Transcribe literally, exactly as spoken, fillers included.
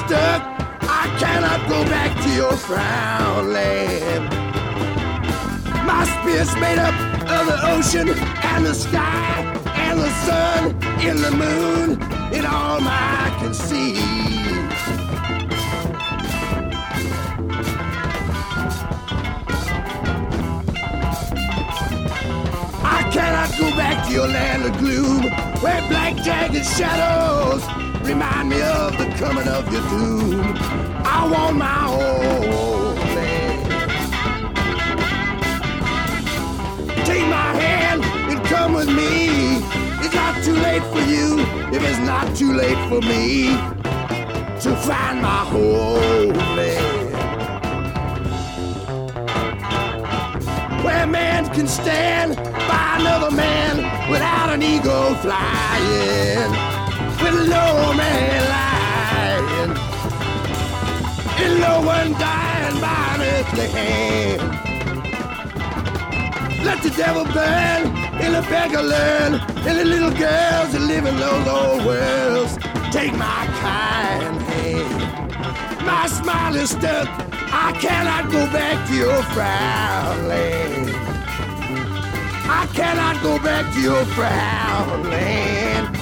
stuck. I cannot go back to your frown land. My spirit's made up of the ocean and the sky and the sun and the moon and all I can see. I cannot go back to your land of gloom, where black jagged shadows remind me of the coming of your doom. I want my own land. Take my hand and come with me. It's not too late for you if it's not too late for me to find my homeland, where man can stand by another man without an ego flying, with no man lying, and no one dying by an earthly hand. Let the devil burn, and the beggar learn, and the little girls that live in those old worlds take my kind hand. My smile is stuck, I cannot go back to your frown land. I cannot go back to your frown land.